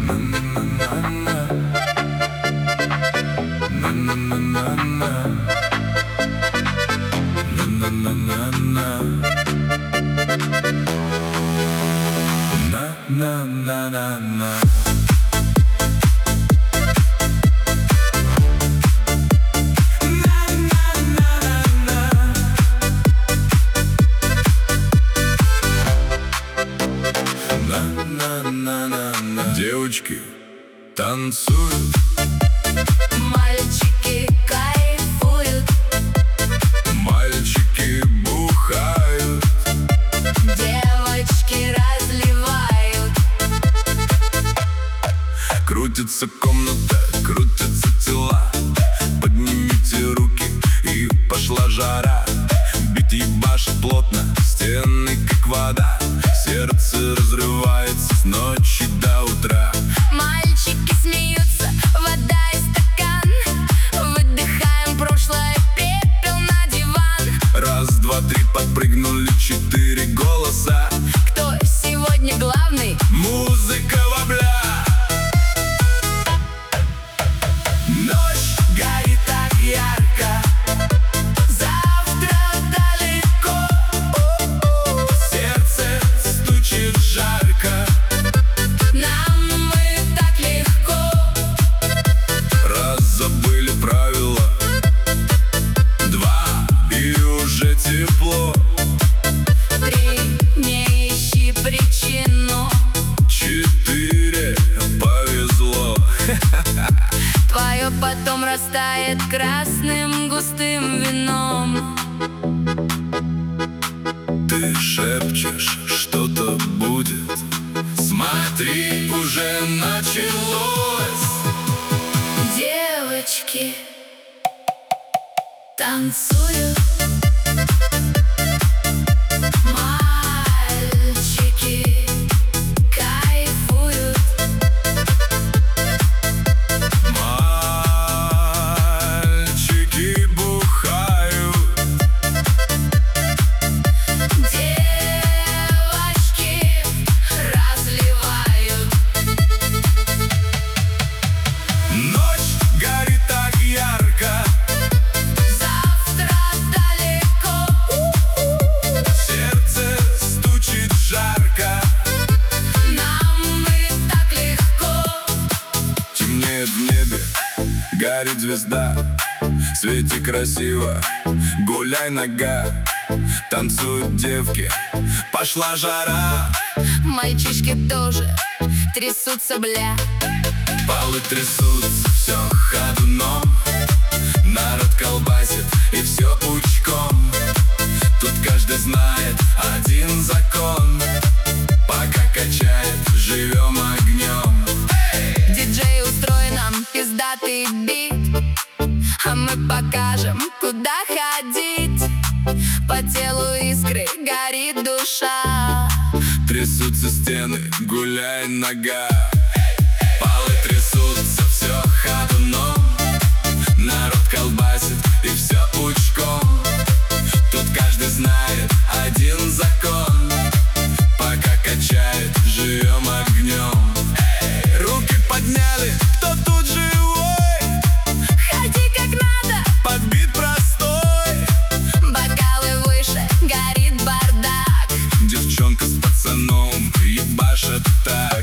Девочки танцуют, мальчики кайфуют, мальчики бухают, девочки разливают. крутится комната, крутятся тела. Поднимите руки, и пошла жара. Бит ебашит плотно, стены как вода. Сердце разрывается с ночи до утра. Мальчики смеются, вода и стакан. Выдыхаем прошлое, пепел на диван. Раз, два, три, подпрыгнули 4 голоса. Кто сегодня главный? Музыка вобля. Ночь горит так ярко, завтра далеко. Сердце стучит жарко, Нам и так легко. раз забыли правила, два, и уже тепло. 3, не ищи причину. 4, повезло. Твое потом растает красным густым вином. Ты шепчешь, что-то будет. Смотри, уже началось. Девочки танцуют, мальчики кайфуют, Мальчики бухают, девочки разливают. ночь горит так ярко, Завтра далеко. сердце стучит жарко. Нам и так легко. Темнеет в небе, горит звезда. Свети красиво, гуляй нога. Танцуют девки, пошла жара. Мальчишки тоже трясутся, бля. Полы трясутся, все ходуном. Народ колбасит, и все пучком. Тут каждый знает один закон. Пока качает, живем огнем. Диджей, устрой нам пиздатый бит, а мы покажем, куда ходить. По телу искры горит душа. Трясутся стены, гуляй нога. Полы трясутся, все ходуном. Народ колбасит, и все пучком. Тут каждый знает один закон. Пока качает, живем огнем. Руки подняли, кто тут живой? Ходи как надо, Подбит простой. бокалы выше, горит бардак. Девчонка с пацаном ебашат так.